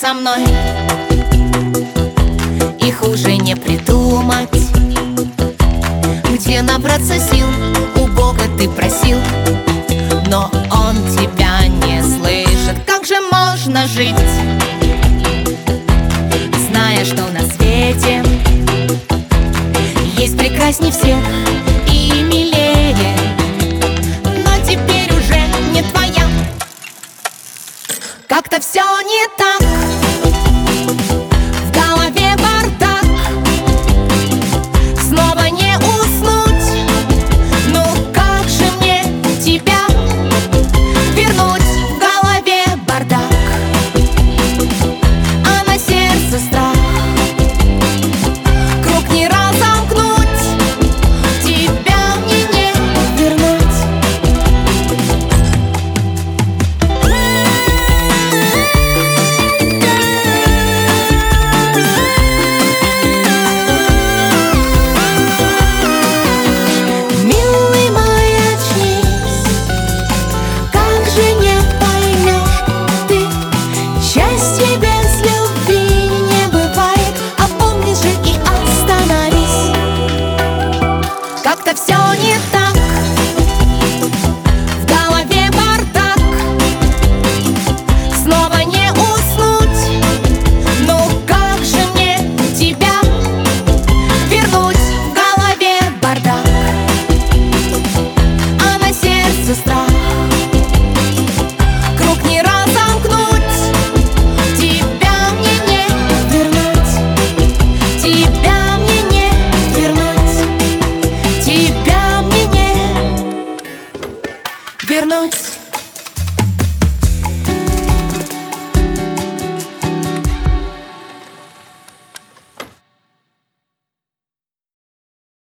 со мной, их уже не придумать. Где набраться сил, у Бога ты просил, но Он тебя не слышит. Как же можно жить, зная, что на свете есть прекрасней всех и милее, но теперь уже не твоя. Как-то все не так, в голове бардак, снова не уснуть. Ну как же мне тебя вернуть? В голове бардак, а на сердце страх. Круг не разомкнуть, тебя мне не вернуть. Милый мой, очнись, как же не поймешь ты, счастье без любви не бывает. Опомнись же и остановись. Как-то все не так, в голове бардак, снова не уснуть. Ну как же мне тебя вернуть? В голове бардак, а на сердце страх. Круг не разомкнуть, тебя мне не вернуть. Тебя мне не вернуть. Тебя мне не вернуть.